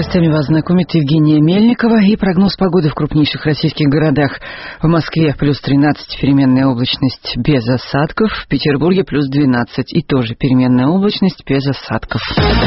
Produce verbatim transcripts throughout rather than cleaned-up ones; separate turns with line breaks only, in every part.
новостями вас знакомит Евгения Мельникова и прогноз погоды в крупнейших российских городах. В Москве плюс тринадцать, переменная облачность без осадков. В Петербурге плюс двенадцать и тоже переменная облачность без осадков.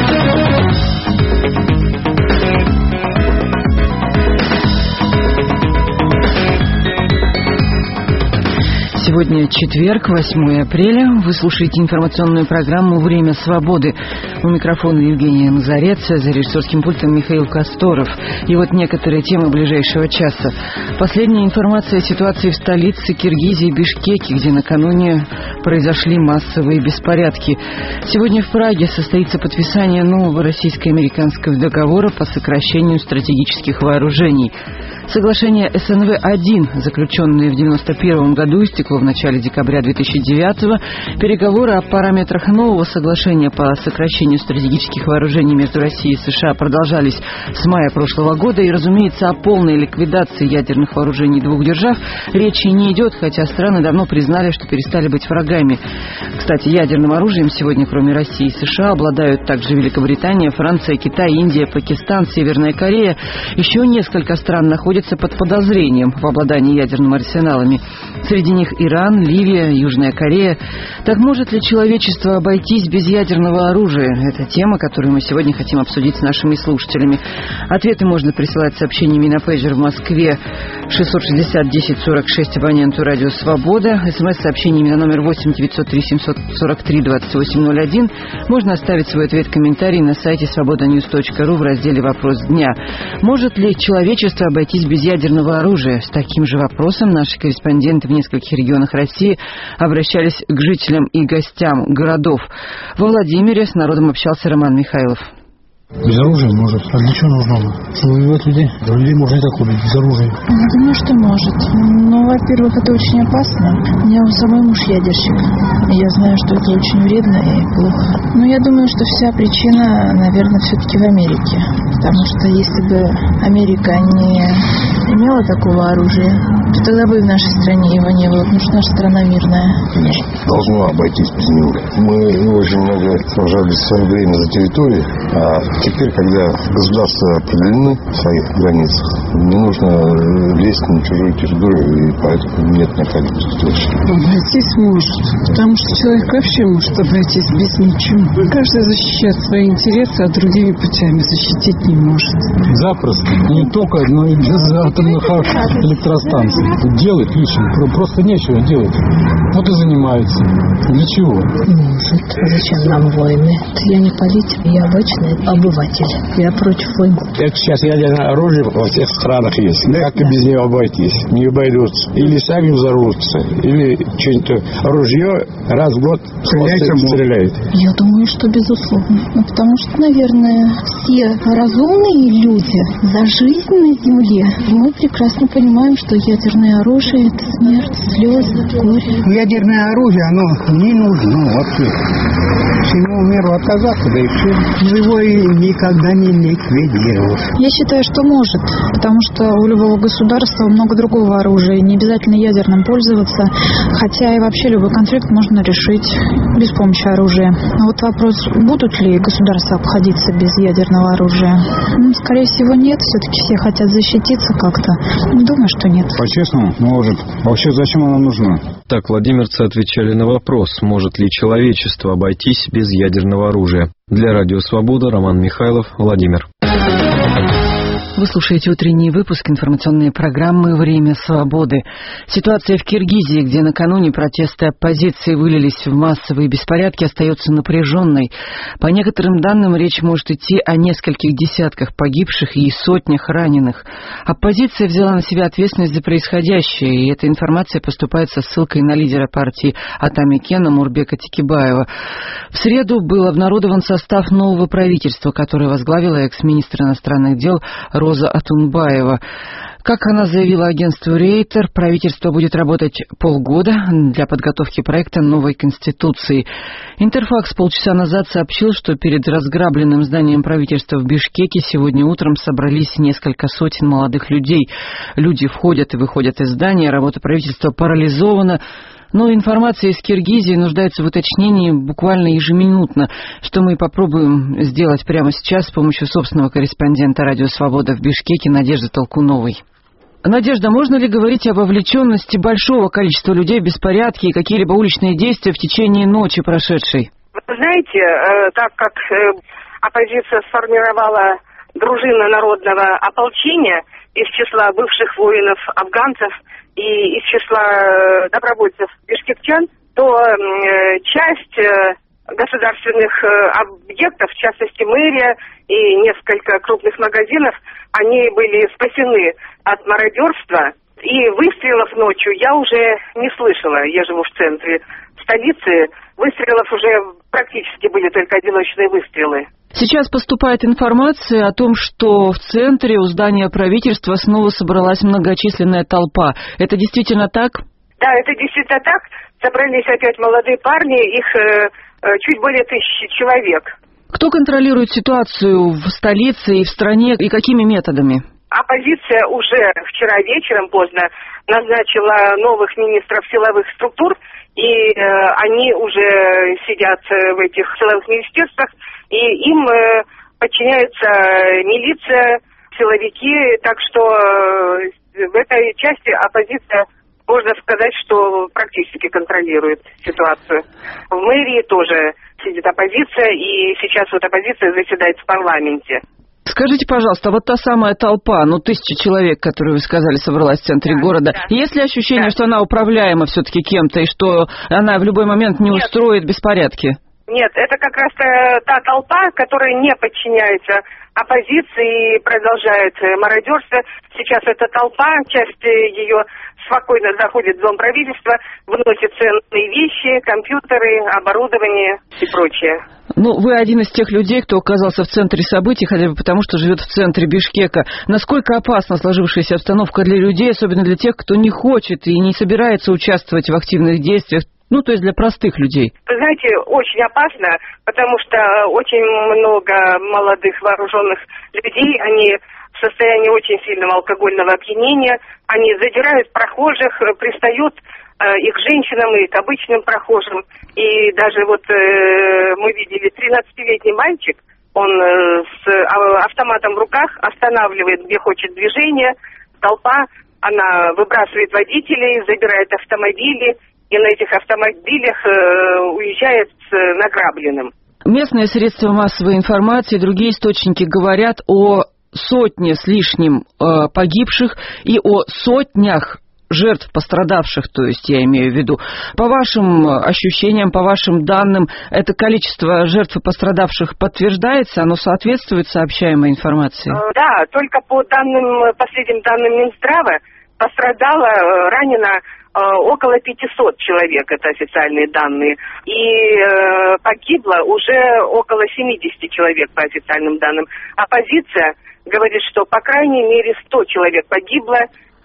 Сегодня четверг, восьмое апреля. Вы слушаете информационную программу «Время свободы». У микрофона Евгения Мазарец, за режиссерским пультом Михаил Косторов. И вот некоторые темы ближайшего часа. Последняя информация о ситуации в столице Киргизии, Бишкеке, где накануне произошли массовые беспорядки. Сегодня в Праге состоится подписание нового российско-американского договора по сокращению стратегических вооружений. Соглашение эс эн вэ один, заключенное в девяносто первом году, истекло в начале декабря две тысячи девятого. Переговоры о параметрах нового соглашения по сокращению стратегических вооружений между Россией и США продолжались с мая прошлого года. И, разумеется, о полной ликвидации ядерных вооружений двух держав речи не идет, хотя страны давно признали, что перестали быть врагами. Кстати, ядерным оружием сегодня, кроме России и США, обладают также Великобритания, Франция, Китай, Индия, Пакистан, Северная Корея. Еще несколько стран находятся под подозрением в обладании ядерными арсеналами. Среди них Иран, Ливия, Южная Корея. Так может ли человечество обойтись без ядерного оружия? Это тема, которую мы сегодня хотим обсудить с нашими слушателями. Ответы можно присылать сообщениями на пейджер в Москве шестьсот шестьдесят десять сорок шесть абоненту «Радио Свобода». СМС-сообщениями на номер восемь девятьсот три семьсот сорок три двадцать восемь ноль один. Можно оставить свой ответ-комментарий на сайте свобода ньюс точка ру в разделе «Вопрос дня». Может ли человечество обойтись без ядерного оружия? С таким же вопросом наши корреспонденты в нескольких регионах России обращались к жителям и гостям городов. Во Владимире с народом общался Роман Михайлов.
Без оружия может. А для чего нужно? Чтобы убивать людей? Людей можно и так убить без оружия.
Я думаю, что может. Но, во-первых, это очень опасно. У меня у самой муж ядерщик. Я знаю, что это очень вредно и плохо. Но я думаю, что вся причина, наверное, все-таки в Америке. Потому что если бы Америка не имела такого оружия, то тогда бы и в нашей стране его не было. Потому что наша страна мирная.
Конечно, должно обойтись без него. Мы очень много сражались в свое время за территорию, а теперь, когда государства определены в своих границах, не нужно лезть на чужую территорию, и поэтому нет необходимости делать.
Обойтись может, потому что человек вообще может обойтись без ничего. Каждый защищает свои интересы, а другими путями защитить не может.
Запросто. Не только, но и без атомных электростанций. Делать лишнего. Просто нечего делать. Вот и занимается. Для чего?
Может. Зачем нам войны? Я не политик, я обычный обыватель. Я против войны.
Это сейчас ядерное оружие во всех странах есть. Как и без него обойтись? Не обойдутся. Или сами взорвутся, или что-нибудь ружье раз в год стреляет.
Я думаю, что безусловно. Ну, потому что, наверное, все разумные люди за жизнь на Земле. Мы прекрасно понимаем, что ядерное оружие — это смерть, слезы, горе.
Ядерное оружие, оно не нужно вообще. Всему миру отказаться, да и все. Его и никогда не ликвидируешь.
Я считаю, что может, потому что у любого государства много другого оружия, не обязательно ядерным пользоваться, хотя и вообще любой конфликт можно решить без помощи оружия. Но вот вопрос, будут ли государства обходиться без ядерного оружия? Ну, скорее всего, нет. Все-таки все хотят защититься как-то. Думаю, что нет.
По-честному, может. Вообще, зачем она нужна?
Так владимирцы отвечали на вопрос, может ли человечество обойтись без ядерного оружия. Для Радио Свобода Роман Михайлов, Владимир.
Вы слушаете утренний выпуск информационной программы «Время свободы». Ситуация в Киргизии, где накануне протесты оппозиции вылились в массовые беспорядки, остается напряженной. По некоторым данным, речь может идти о нескольких десятках погибших и сотнях раненых. Оппозиция взяла на себя ответственность за происходящее, и эта информация поступает со ссылкой на лидера партии Атамекена Мурбека Текебаева. В среду был обнародован состав нового правительства, которое возглавила экс-министр иностранных дел Роза Атунбаева. Как она заявила агентству Рейтер, правительство будет работать полгода для подготовки проекта новой Конституции. Интерфакс полчаса назад сообщил, что перед разграбленным зданием правительства в Бишкеке сегодня утром собрались несколько сотен молодых людей. Люди входят и выходят из здания, работа правительства парализована. Но информация из Киргизии нуждается в уточнении буквально ежеминутно, что мы и попробуем сделать прямо сейчас с помощью собственного корреспондента «Радио Свобода» в Бишкеке Надежды Толкуновой. Надежда, можно ли говорить о вовлеченности большого количества людей в беспорядки и какие-либо уличные действия в течение ночи прошедшей?
Вы знаете, так как оппозиция сформировала дружина народного ополчения из числа бывших воинов афганцев и из числа добровольцев бишкекчан, то часть государственных объектов, в частности мэрия и несколько крупных магазинов, они были спасены от мародерства. И выстрелов ночью я уже не слышала. Я живу в центре столицы. Выстрелов уже практически были только одиночные выстрелы.
Сейчас поступает информация о том, что в центре у здания правительства снова собралась многочисленная толпа. Это действительно так?
Да, это действительно так. Собрались опять молодые парни, их э, чуть более тысячи человек.
Кто контролирует ситуацию в столице и в стране, и какими методами?
Оппозиция уже вчера вечером поздно назначила новых министров силовых структур, и э, они уже сидят в этих силовых министерствах, и им э, подчиняется милиция, силовики, так что э, в этой части оппозиция, можно сказать, что практически контролирует ситуацию. В мэрии тоже сидит оппозиция, и сейчас вот оппозиция заседает в парламенте.
Скажите, пожалуйста, вот та самая толпа, ну, тысяча человек, которую вы сказали, собралась в центре да, города, да. Есть ли ощущение, да. что она управляема все-таки кем-то, и что она в любой момент не Нет. устроит беспорядки?
Нет, это как раз та толпа, которая не подчиняется оппозиции и продолжает мародерство. Сейчас эта толпа, часть ее спокойно заходит в дом правительства, выносит ценные вещи, компьютеры, оборудование и прочее.
Ну, вы один из тех людей, кто оказался в центре событий, хотя бы потому, что живет в центре Бишкека. Насколько опасна сложившаяся обстановка для людей, особенно для тех, кто не хочет и не собирается участвовать в активных действиях? Ну, то есть для простых людей.
Вы знаете, очень опасно, потому что очень много молодых вооруженных людей, они в состоянии очень сильного алкогольного опьянения, они задирают прохожих, пристают э, и к женщинам, и к обычным прохожим. И даже вот э, мы видели тринадцатилетний мальчик, он э, с автоматом в руках останавливает, где хочет движение, толпа, она выбрасывает водителей, забирает автомобили, и на этих автомобилях э, уезжает с награбленным.
Местные средства массовой информации, другие источники говорят о сотне с лишним э, погибших и о сотнях жертв пострадавших, то есть я имею в виду. По вашим ощущениям, по вашим данным, это количество жертв и пострадавших подтверждается, оно соответствует сообщаемой информации?
Э, да, только по данным, последним данным Минздрава пострадало, ранено около пятисот человек, это официальные данные, и э, погибло уже около семидесяти человек по официальным данным. Оппозиция говорит, что по крайней мере сто человек погибло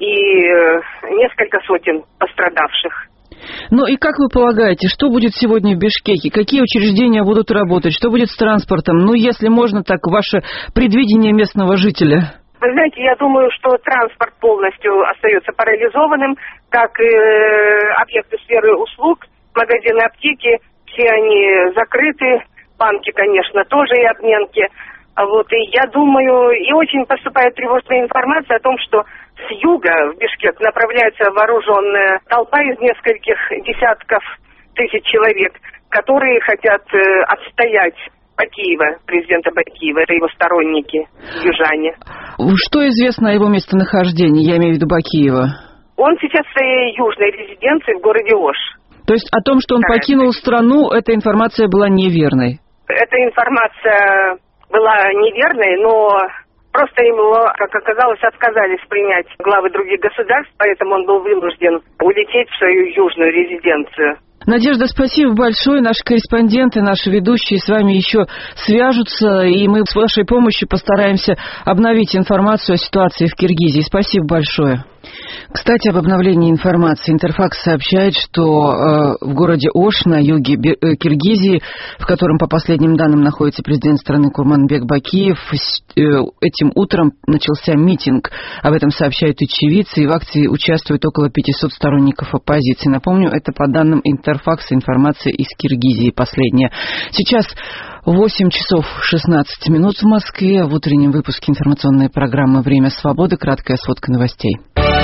и э, несколько сотен пострадавших.
Ну и как вы полагаете, что будет сегодня в Бишкеке? Какие учреждения будут работать? Что будет с транспортом? Ну, если можно, так ваше предвидение местного жителя.
Вы знаете, я думаю, что транспорт полностью остается парализованным, как и объекты сферы услуг, магазины, аптеки, все они закрыты, банки, конечно, тоже и обменки. Вот, и я думаю, и очень поступает тревожная информация о том, что с юга в Бишкек направляется вооруженная толпа из нескольких десятков тысяч человек, которые хотят отстоять Бакиева, президента Бакиева, это его сторонники, южане.
Что известно о его местонахождении, я имею в виду Бакиева?
Он сейчас в своей южной резиденции в городе Ош.
То есть о том, что он да. покинул страну, эта информация была неверной?
Эта информация была неверной, но просто ему, как оказалось, отказались принять главы других государств, поэтому он был вынужден улететь в свою южную резиденцию.
Надежда, спасибо большое. Наши корреспонденты, наши ведущие с вами еще свяжутся, и мы с вашей помощью постараемся обновить информацию о ситуации в Киргизии. Спасибо большое. Кстати, об обновлении информации. Интерфакс сообщает, что э, в городе Ош на юге Бе- э, Киргизии, в котором, по последним данным, находится президент страны Курманбек Бакиев, э, этим утром начался митинг. Об этом сообщают очевидцы, и в акции участвуют около пятисот сторонников оппозиции. Напомню, это по данным Интерфакса информация из Киргизии последняя. Сейчас восемь часов шестнадцать минут в Москве. В утреннем выпуске информационной программы «Время свободы» краткая сводка новостей.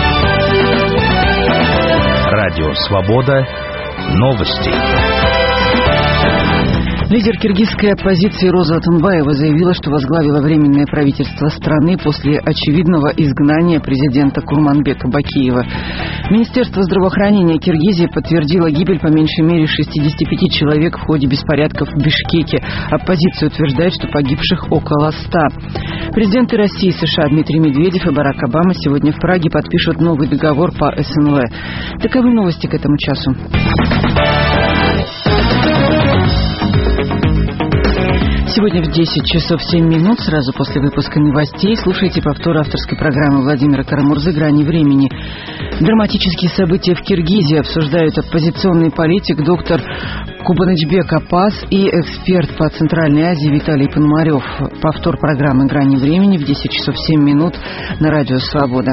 Радио «Свобода». Новости.
Лидер киргизской оппозиции Роза Атынбаева заявила, что возглавила временное правительство страны после очевидного изгнания президента Курманбека Бакиева. Министерство здравоохранения Киргизии подтвердило гибель по меньшей мере шестидесяти пяти человек в ходе беспорядков в Бишкеке. Оппозиция утверждает, что погибших около ста. Президенты России, США Дмитрий Медведев и Барак Обама сегодня в Праге подпишут новый договор по эс эн вэ. Таковы новости к этому часу. Сегодня в десять часов семь минут, сразу после выпуска новостей, слушайте повтор авторской программы Владимира Карамурзы «Грани времени». Драматические события в Киргизии обсуждают оппозиционный политик доктор Кубанычбек Апас и эксперт по Центральной Азии Виталий Пономарев. Повтор программы «Грани времени» в десять часов семь минут на радио «Свобода».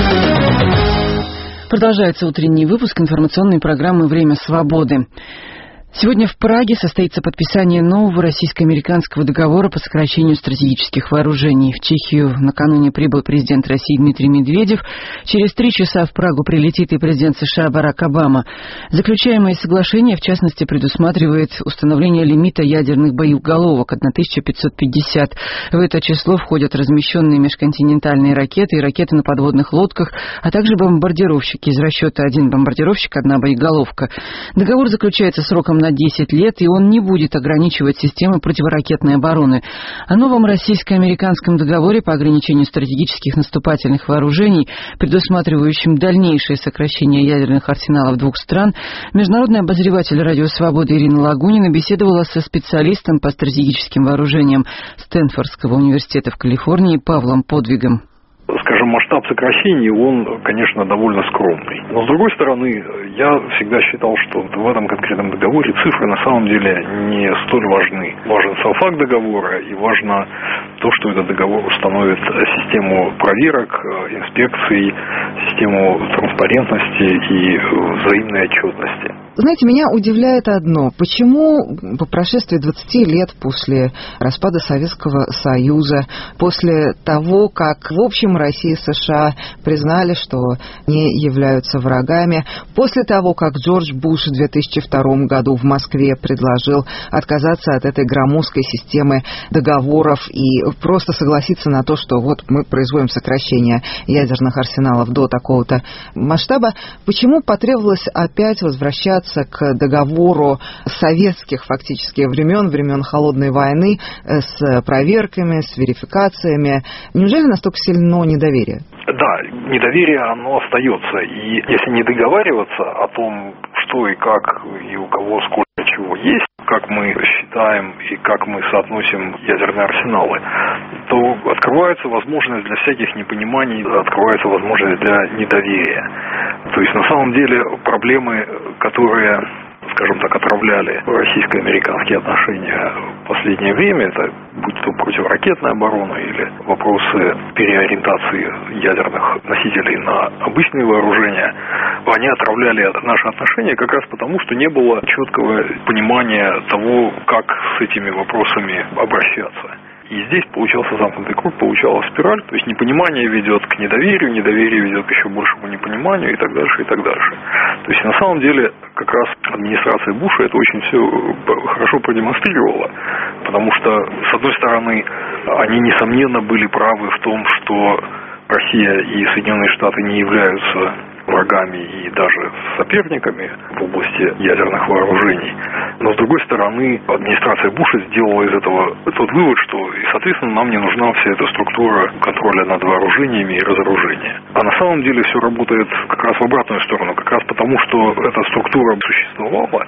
Продолжается утренний выпуск информационной программы «Время свободы». Сегодня в Праге состоится подписание нового российско-американского договора по сокращению стратегических вооружений. В Чехию накануне прибыл президент России Дмитрий Медведев. Через три часа в Прагу прилетит и президент США Барак Обама. Заключаемое соглашение, в частности, предусматривает установление лимита ядерных боеголовок тысяча пятьсот пятьдесят. В это число входят размещенные межконтинентальные ракеты и ракеты на подводных лодках, а также бомбардировщики из расчета один бомбардировщик, одна боеголовка. Договор заключается сроком на десять лет, и он не будет ограничивать системы противоракетной обороны. О новом российско-американском договоре по ограничению стратегических наступательных вооружений, предусматривающем дальнейшее сокращение ядерных арсеналов двух стран, международный обозреватель «Радио Свобода» Ирина Лагунина беседовала со специалистом по стратегическим вооружениям Стэнфордского университета в Калифорнии Павлом Подвигом.
Скажем, масштаб сокращений, он, конечно, довольно скромный. Но, с другой стороны, я всегда считал, что в этом конкретном договоре цифры на самом деле не столь важны. Важен сам факт договора, и важно то, что этот договор установит систему проверок, инспекций, систему транспарентности и взаимной отчетности.
Знаете, меня удивляет одно. Почему по прошествии двадцати лет после распада Советского Союза, после того, как, в общем, Россия и США признали, что не являются врагами, после того, как Джордж Буш в две тысячи втором году в Москве предложил отказаться от этой громоздкой системы договоров и просто согласиться на то, что вот мы производим сокращение ядерных арсеналов до такого-то масштаба, почему потребовалось опять возвращаться к договору советских фактически времен, времен Холодной войны, с проверками, с верификациями? Неужели настолько сильно недоверие?
Да, недоверие, оно остается. И если не договариваться о том, что и как, и у кого сколько чего есть, как мы считаем и как мы соотносим ядерные арсеналы, то открывается возможность для всяких непониманий, открывается возможность для недоверия. То есть на самом деле проблемы, которые, скажем так, отравляли российско-американские отношения в последнее время, это будь то противоракетная оборона или вопросы переориентации ядерных носителей на обычные вооружения, они отравляли наши отношения как раз потому, что не было четкого понимания того, как с этими вопросами обращаться. И здесь получался замкнутый круг, получалась спираль, то есть непонимание ведет к недоверию, недоверие ведет к еще большему непониманию и так дальше, и так дальше. То есть на самом деле как раз администрация Буша это очень все хорошо продемонстрировала, потому что, с одной стороны, они, несомненно, были правы в том, что Россия и Соединенные Штаты не являются врагами и даже соперниками в области ядерных вооружений. Но, с другой стороны, администрация Буша сделала из этого тот вывод, что, и, соответственно, нам не нужна вся эта структура контроля над вооружениями и разоружения. А на самом деле все работает как раз в обратную сторону, как раз потому, что эта структура существовала,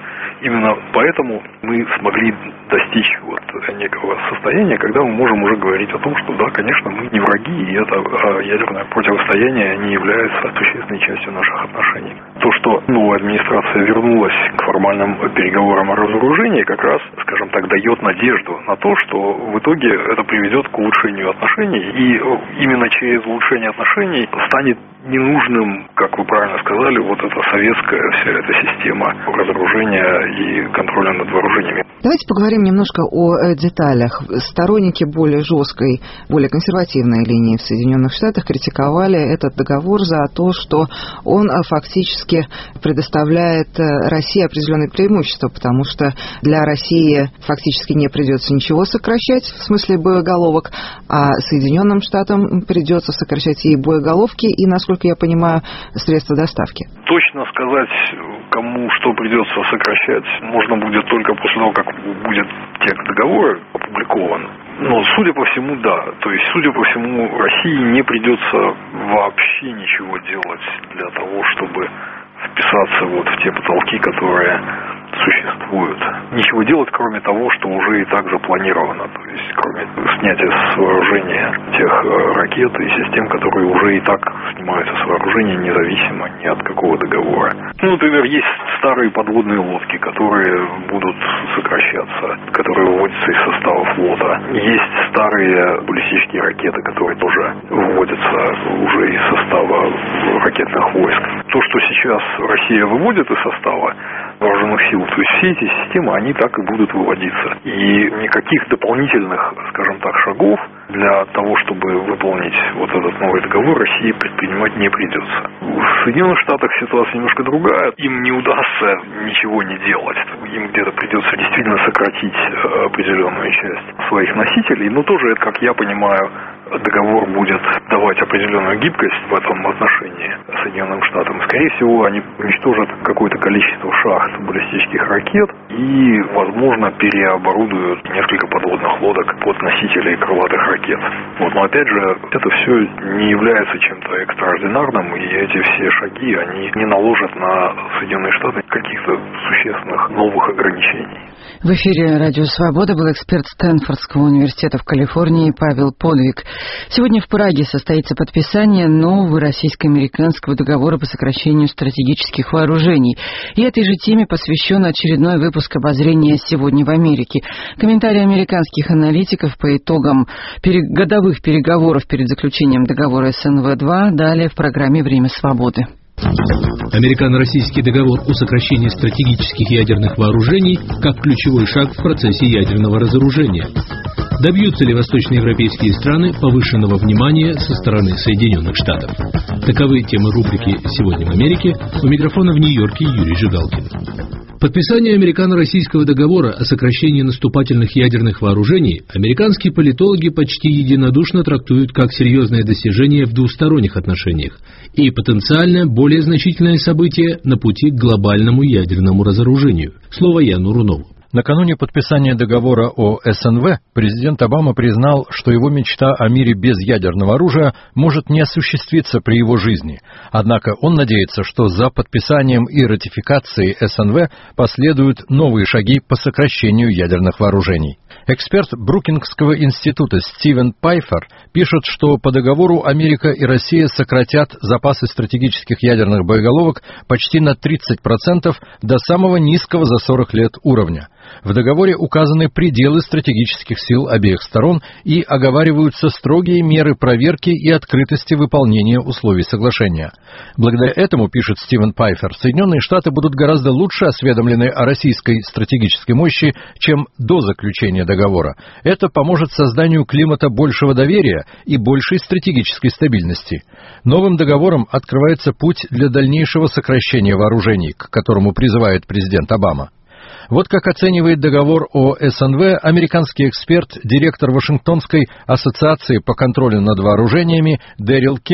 именно поэтому мы смогли достичь вот некого состояния, когда мы можем уже говорить о том, что да, конечно, мы не враги, и это ядерное противостояние не является существенной частью наших отношений. То, что новая администрация вернулась к формальным переговорам о разоружении, как раз, скажем так, дает надежду на то, что в итоге это приведет к улучшению отношений, и именно через улучшение отношений станет ненужным, как вы правильно сказали, вот эта советская вся эта система разоружения и контроля над вооружениями.
Давайте поговорим немножко о деталях. Сторонники более жесткой, более консервативной линии в Соединенных Штатах критиковали этот договор за то, что он фактически предоставляет России определенные преимущества, потому что для России фактически не придется ничего сокращать, в смысле боеголовок, а Соединенным Штатам придется сокращать и боеголовки, и, насколько я понимаю, средства доставки.
Точно сказать, кому что придется сокращать, можно будет только после того, как будет текст договора опубликован. Но, судя по всему, да. То есть, судя по всему, России не придется вообще ничего делать для того, чтобы вписаться вот в те потолки, которые существуют. Ничего делать, кроме того, что уже и так запланировано. То есть, кроме снятия с вооружения тех ракет и систем, которые уже и так снимаются с вооружения, независимо ни от какого договора. Ну, например, есть старые подводные лодки, которые будут сокращаться, которые выводятся из состава флота. Есть старые баллистические ракеты, которые тоже выводятся уже из состава ракетных войск. То, что сейчас Россия выводит из состава вооруженных сил, то есть все эти системы, они так и будут выводиться. И никаких дополнительных, скажем так, шагов для того, чтобы выполнить вот этот новый договор, России предпринимать не придется. В Соединенных Штатах ситуация немножко другая. Им не удастся ничего не делать. Им где-то придется действительно сократить определенную часть своих носителей. Но тоже, как я понимаю, договор будет давать определенную гибкость в этом отношении Соединенным Штатам. Скорее всего, они уничтожат какое-то количество шахт баллистических ракет и, возможно, переоборудуют несколько подводных лодок под носители крылатых ракет. Вот. Но, опять же, это все не является чем-то экстраординарным, и эти все шаги, они не наложат на Соединенные Штаты каких-то существенных новых ограничений.
В эфире «Радио Свобода» был эксперт Стэнфордского университета в Калифорнии Павел Подвиг. Сегодня в Праге состоится подписание нового российско-американского договора по сокращению стратегических вооружений. И этой же теме посвящен очередной выпуск обозрения «Сегодня в Америке». Комментарии американских аналитиков по итогам годовых переговоров перед заключением договора эс эн вэ два далее в программе «Время свободы».
Американо-российский договор о сокращении стратегических ядерных вооружений как ключевой шаг в процессе ядерного разоружения. Добьются ли восточноевропейские страны повышенного внимания со стороны Соединенных Штатов? Таковы темы рубрики «Сегодня в Америке». У микрофона в Нью-Йорке Юрий Жигалкин. Подписание американо-российского договора о сокращении наступательных ядерных вооружений американские политологи почти единодушно трактуют как серьезное достижение в двусторонних отношениях и потенциально более значительное событие на пути к глобальному ядерному разоружению. Слово Яну Рунову.
Накануне подписания договора о эс эн вэ президент Обама признал, что его мечта о мире без ядерного оружия может не осуществиться при его жизни. Однако он надеется, что за подписанием и ратификацией эс эн вэ последуют новые шаги по сокращению ядерных вооружений. Эксперт Брукингского института Стивен Пайфер пишет, что по договору Америка и Россия сократят запасы стратегических ядерных боеголовок почти на тридцать процентов до самого низкого за сорок лет уровня. В договоре указаны пределы стратегических сил обеих сторон и оговариваются строгие меры проверки и открытости выполнения условий соглашения. Благодаря этому, пишет Стивен Пайфер, Соединенные Штаты будут гораздо лучше осведомлены о российской стратегической мощи, чем до заключения договора. Это поможет созданию климата большего доверия и большей стратегической стабильности. Новым договором открывается путь для дальнейшего сокращения вооружений, к которому призывает президент Обама. Вот как оценивает договор о эс эн вэ американский эксперт, директор Вашингтонской ассоциации по контролю над вооружениями Дэрил Кимбл.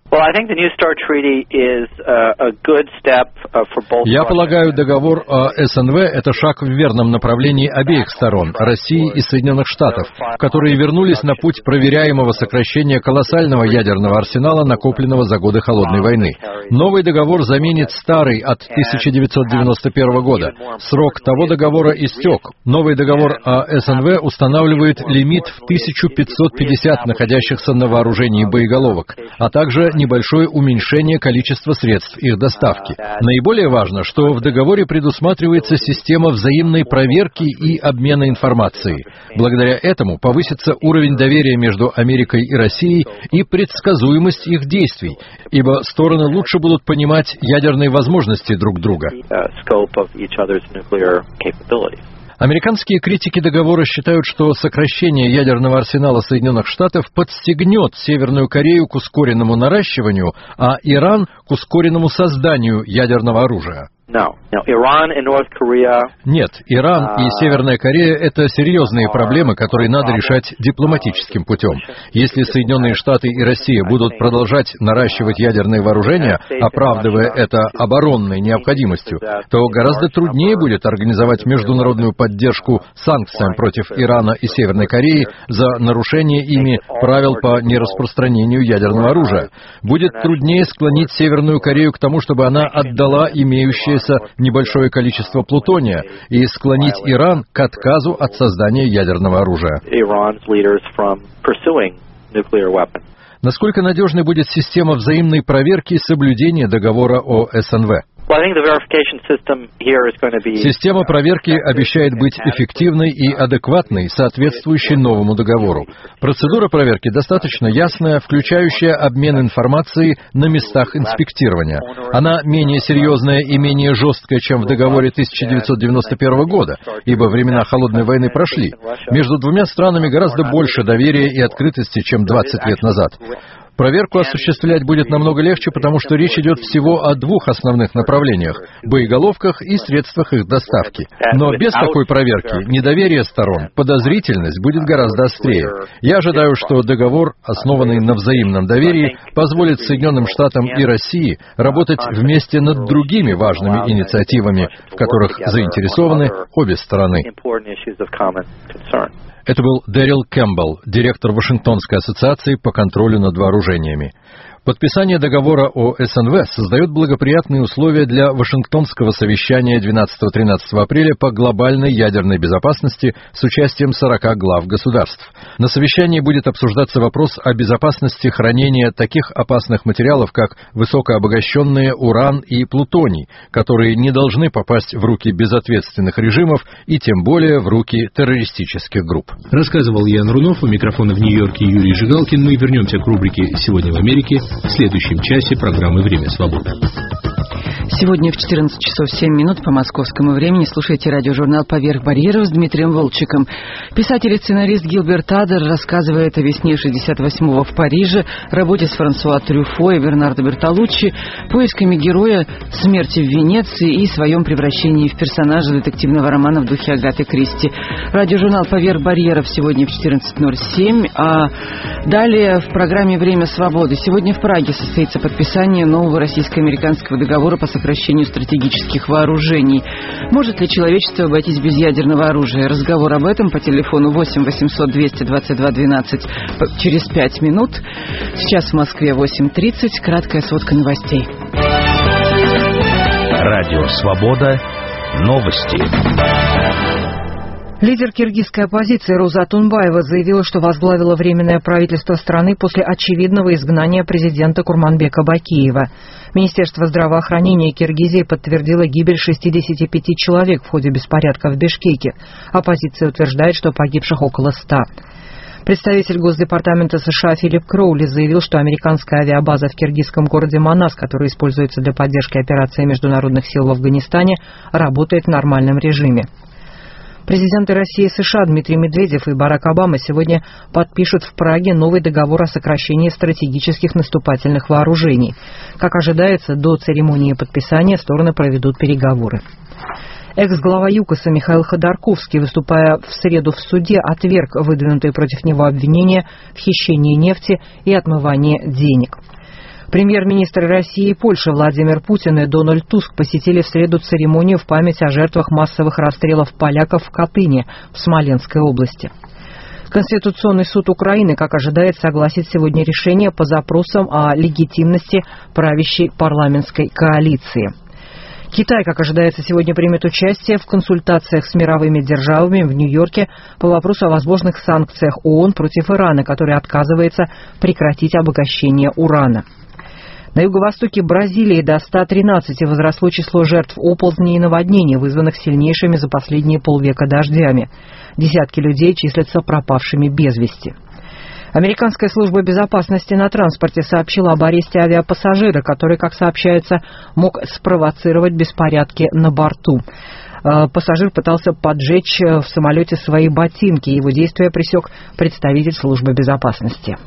Я полагаю, договор о СНВ – это шаг в верном направлении обеих сторон, России и Соединенных Штатов, которые вернулись на путь проверяемого сокращения колоссального ядерного арсенала, накопленного за годы Холодной войны. Новый договор заменит старый от тысяча девятьсот девяносто первого года. Срок того договора истек. Новый договор о СНВ устанавливает лимит в тысяча пятьсот пятьдесят находящихся на вооружении боеголовок, а также небольшое уменьшение количества средств их доставки. Наиболее важно, что в договоре предусматривается система взаимной проверки и обмена информацией. Благодаря этому повысится уровень доверия между Америкой и Россией и предсказуемость их действий, ибо стороны лучше будут понимать ядерные возможности друг друга. Американские критики договора считают, что сокращение ядерного арсенала Соединенных Штатов подстегнет Северную Корею к ускоренному наращиванию, а Иран — к ускоренному созданию ядерного оружия.
No. Now, Iran and North Korea,
Нет, Иран и Северная Корея — это серьезные проблемы, которые надо решать дипломатическим путем. Если Соединенные Штаты и Россия будут продолжать наращивать ядерные вооружения, оправдывая это оборонной необходимостью, то гораздо труднее будет организовать международную поддержку санкциям против Ирана и Северной Кореи за нарушение ими правил по нераспространению ядерного оружия. Будет труднее склонить Северную Корею к тому, чтобы она отдала имеющиеся небольшое количество плутония и склонить Иран к отказу от создания ядерного оружия. Насколько надежной будет система взаимной проверки и соблюдения договора о СНВ? Система проверки обещает быть эффективной и адекватной, соответствующей новому договору. Процедура проверки достаточно ясная, включающая обмен информацией на местах инспектирования. Она менее серьезная и менее жесткая, чем в договоре тысяча девятьсот девяносто первого года, ибо времена Холодной войны прошли. Между двумя странами гораздо больше доверия и открытости, чем двадцать лет назад. Проверку осуществлять будет намного легче, потому что речь идет всего о двух основных направлениях – боеголовках и средствах их доставки. Но без такой проверки недоверие сторон, подозрительность будет гораздо острее. Я ожидаю, что договор, основанный на взаимном доверии, позволит Соединенным Штатам и России работать вместе над другими важными инициативами, в которых заинтересованы обе стороны. Это был Дэрил Кэмпбелл, директор Вашингтонской ассоциации по контролю над вооружениями. Подписание договора о СНВ создает благоприятные условия для Вашингтонского совещания двенадцатого-тринадцатого апреля по глобальной ядерной безопасности с участием сорока глав государств. На совещании будет обсуждаться вопрос о безопасности хранения таких опасных материалов, как высокообогащенные уран и плутоний, которые не должны попасть в руки безответственных режимов и тем более в руки террористических групп.
Рассказывал Ян Рунов, у микрофона в Нью-Йорке Юрий Жигалкин. Мы вернемся к рубрике «Сегодня в Америке» в следующем часе программы «Время свободы».
Сегодня в четырнадцать часов семь минут по московскому времени слушайте радиожурнал «Поверх барьеров» с Дмитрием Волчиком. Писатель и сценарист Гилберт Адер рассказывает о весне шестьдесят восьмого в Париже, работе с Франсуа Трюфо и Бернардо Бертолуччи, поисками героя, смерти в Венеции и своем превращении в персонажа детективного романа в духе Агаты Кристи. Радиожурнал «Поверх барьеров» сегодня в четырнадцать ноль семь, а далее в программе «Время свободы». Сегодня в Праге состоится подписание нового российско-американского договора по сокращению стратегических вооружений. Может ли человечество обойтись без ядерного оружия? Разговор об этом по телефону восемь восемьсот двести двадцать два двенадцать через пять минут. Сейчас в Москве восемь тридцать. Краткая сводка новостей.
Радио «Свобода». Новости.
Лидер киргизской оппозиции Роза Атунбаева заявила, что возглавила Временное правительство страны после очевидного изгнания президента Курманбека Бакиева. Министерство здравоохранения Киргизии подтвердило гибель шестидесяти пяти человек в ходе беспорядков в Бишкеке. Оппозиция утверждает, что погибших около ста. Представитель Госдепартамента США Филипп Кроули заявил, что американская авиабаза в киргизском городе Манас, которая используется для поддержки операции международных сил в Афганистане, работает в нормальном режиме. Президенты России и США Дмитрий Медведев и Барак Обама сегодня подпишут в Праге новый договор о сокращении стратегических наступательных вооружений. Как ожидается, до церемонии подписания стороны проведут переговоры. Экс-глава ЮКОСа Михаил Ходорковский, выступая в среду в суде, отверг выдвинутые против него обвинения в хищении нефти и отмывании денег. Премьер-министры России и Польши Владимир Путин и Дональд Туск посетили в среду церемонию в память о жертвах массовых расстрелов поляков в Катыни в Смоленской области. Конституционный суд Украины, как ожидается, согласит сегодня решение по запросам о легитимности правящей парламентской коалиции. Китай, как ожидается, сегодня примет участие в консультациях с мировыми державами в Нью-Йорке по вопросу о возможных санкциях ООН против Ирана, который отказывается прекратить обогащение урана. На юго-востоке Бразилии до ста тринадцати возросло число жертв оползней и наводнений, вызванных сильнейшими за последние полвека дождями. Десятки людей числятся пропавшими без вести. Американская служба безопасности на транспорте сообщила об аресте авиапассажира, который, как сообщается, мог спровоцировать беспорядки на борту. Пассажир пытался поджечь в самолете свои ботинки. Его действия пресек представитель службы безопасности.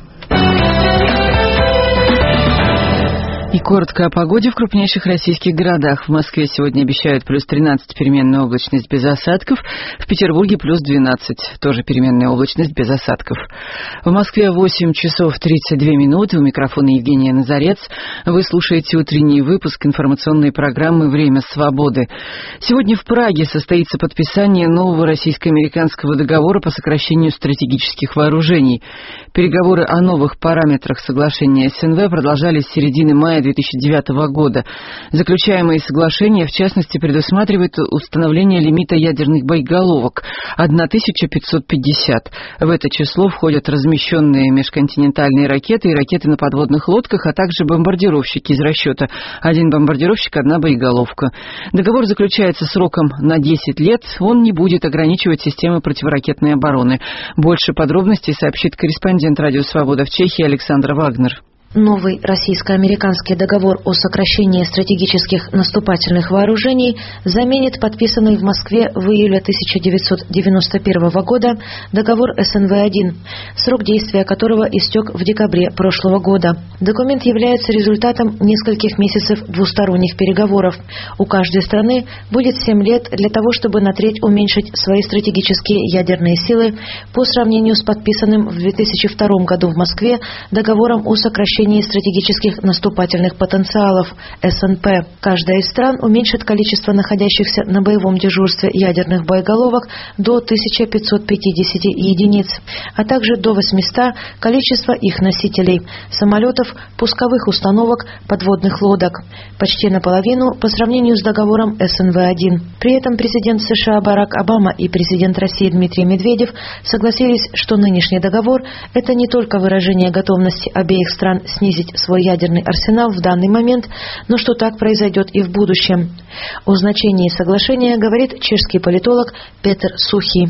И коротко о погоде в крупнейших российских городах. В Москве сегодня обещают плюс тринадцать, переменная облачность без осадков. В Петербурге плюс двенадцать, тоже переменная облачность без осадков. В Москве восемь часов тридцать две минуты. У микрофона Евгения Назарец. Вы слушаете утренний выпуск информационной программы «Время свободы». Сегодня в Праге состоится подписание нового российско-американского договора по сокращению стратегических вооружений. Переговоры о новых параметрах соглашения СНВ продолжались с середины мая две тысячи девятого года. Заключаемые соглашения, в частности, предусматривают установление лимита ядерных боеголовок тысяча пятьсот пятьдесят. В это число входят размещенные межконтинентальные ракеты и ракеты на подводных лодках, а также бомбардировщики из расчета один бомбардировщик, одна боеголовка. Договор заключается сроком на десять лет. Он не будет ограничивать системы противоракетной обороны. Больше подробностей сообщит корреспондент «Радио Свобода» в Чехии Александр Вагнер.
Новый российско-американский договор о сокращении стратегических наступательных вооружений заменит подписанный в Москве в июле тысяча девятьсот девяносто первого года договор эс эн вэ один, срок действия которого истек в декабре прошлого года. Документ является результатом нескольких месяцев двусторонних переговоров. У каждой страны будет семь лет для того, чтобы на треть уменьшить свои стратегические ядерные силы по сравнению с подписанным в две тысячи втором году в Москве договором о сокращении стратегических наступательных потенциалов эс эн пэ. Каждая из стран уменьшит количество находящихся на боевом дежурстве ядерных боеголовок до тысячи пятисот пятидесяти единиц, а также до восьмисот количества их носителей – самолетов, пусковых установок, подводных лодок. Почти наполовину по сравнению с договором эс эн вэ один. При этом президент США Барак Обама и президент России Дмитрий Медведев согласились, что нынешний договор – это не только выражение готовности обеих стран снизить свой ядерный арсенал в данный момент, но что так произойдет и в будущем. О значении соглашения говорит чешский политолог Петр Сухий.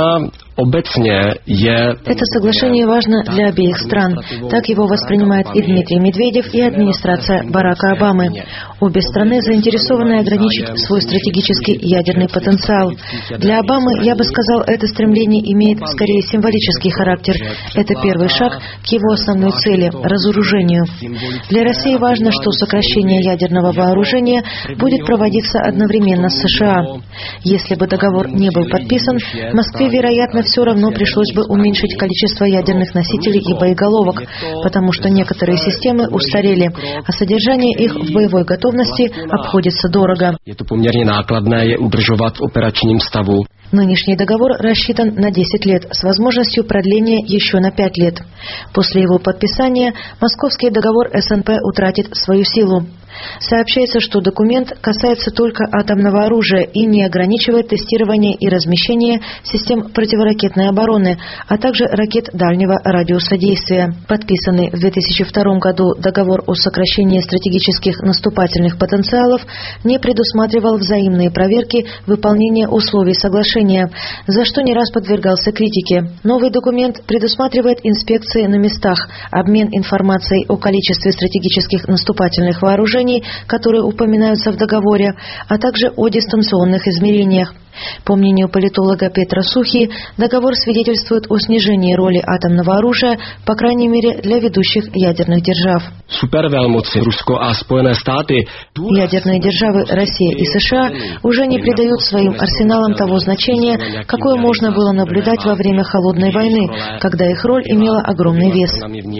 Это соглашение важно для обеих стран. Так его воспринимает и Дмитрий Медведев, и администрация Барака Обамы. Обе страны заинтересованы ограничить свой стратегический ядерный потенциал. Для Обамы, я бы сказал, это стремление имеет скорее символический характер. Это первый шаг к его основной цели – разоружению. Для России важно, что сокращение ядерного вооружения будет проводиться одновременно с США. Если бы договор не был подписан, Москве, вероятно, все равно пришлось бы уменьшить количество ядерных носителей и боеголовок, потому что некоторые системы устарели, а содержание их в боевой готовности обходится дорого. Нынешний договор рассчитан на десять лет с возможностью продления еще на пять лет. После его подписания московский договор эс эн пэ утратит свою силу. Сообщается, что документ касается только атомного оружия и не ограничивает тестирование и размещение систем противоракетной обороны, а также ракет дальнего радиуса действия. Подписанный в две тысячи втором году договор о сокращении стратегических наступательных потенциалов не предусматривал взаимные проверки выполнения условий соглашения, за что не раз подвергался критике. Новый документ предусматривает инспекции на местах, обмен информацией о количестве стратегических наступательных вооружений, которые упоминаются в договоре, а также о дистанционных измерениях. По мнению политолога Петра Сухи, договор свидетельствует о снижении роли атомного оружия, по крайней мере, для ведущих ядерных держав. Ядерные державы Россия и США уже не придают своим арсеналам того значения, какое можно было наблюдать во время Холодной войны, когда их роль имела огромный вес.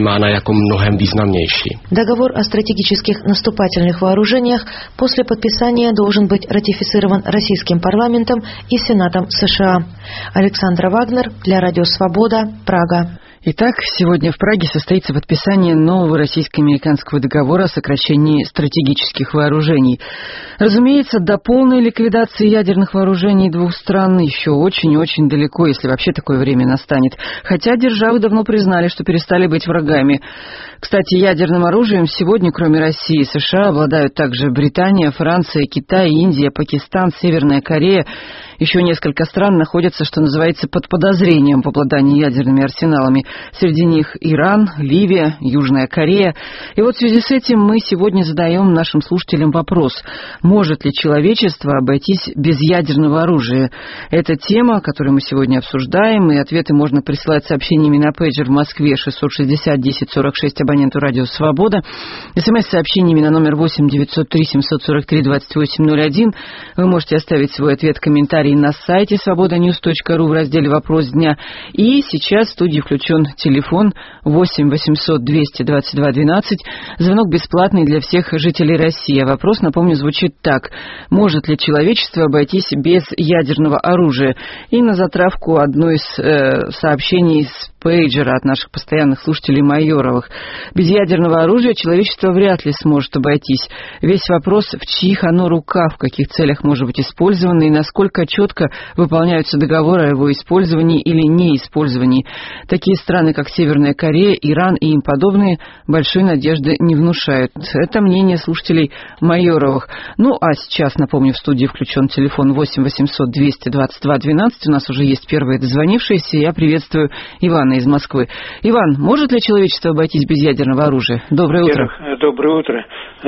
Договор о стратегических наступательных вооружениях после подписания должен быть ратифицирован Российским парламентом и Сенатом США. Александра Вагнер для Радио Свобода, Прага.
Итак, сегодня в Праге состоится подписание нового российско-американского договора о сокращении стратегических вооружений. Разумеется, до полной ликвидации ядерных вооружений двух стран еще очень-очень далеко, если вообще такое время настанет. Хотя державы давно признали, что перестали быть врагами. Кстати, ядерным оружием сегодня, кроме России и США, обладают также Британия, Франция, Китай, Индия, Пакистан, Северная Корея. Еще несколько стран находятся, что называется, под подозрением в обладании ядерными арсеналами. Среди них Иран, Ливия, Южная Корея. И вот в связи с этим мы сегодня задаем нашим слушателям вопрос: может ли человечество обойтись без ядерного оружия? Это тема, которую мы сегодня обсуждаем, и ответы можно присылать сообщениями на пейджер в Москве шестьсот шестьдесят десять сорок шесть абоненту Радио Свобода, смс-сообщениями на номер восемь девятьсот три семьсот сорок три двадцать восемь ноль один. Вы можете оставить свой ответ, комментарий на сайте свобода ньюс точка ру в разделе «Вопрос дня». И сейчас в студии включен телефон восемь восемьсот двести двадцать два двенадцать. Звонок бесплатный для всех жителей России. А вопрос, напомню, звучит так: может ли человечество обойтись без ядерного оружия? И на затравку одно из э, сообщений с пейджера от наших постоянных слушателей Майоровых. Без ядерного оружия человечество вряд ли сможет обойтись. Весь вопрос, в чьих оно руках, в каких целях может быть использовано и насколько четко выполняются договоры о его использовании или неиспользовании. Такие страны, как Северная Корея, Иран и им подобные, большой надежды не внушают. Это мнение слушателей Майоровых. Ну, а сейчас, напомню, в студии включен телефон восемь восемьсот двести двадцать два двенадцать. У нас уже есть первые дозвонившиеся. Я приветствую Ивана из Москвы. Иван, может ли человечество обойтись без ядерного оружия? Доброе утро.
Доброе утро.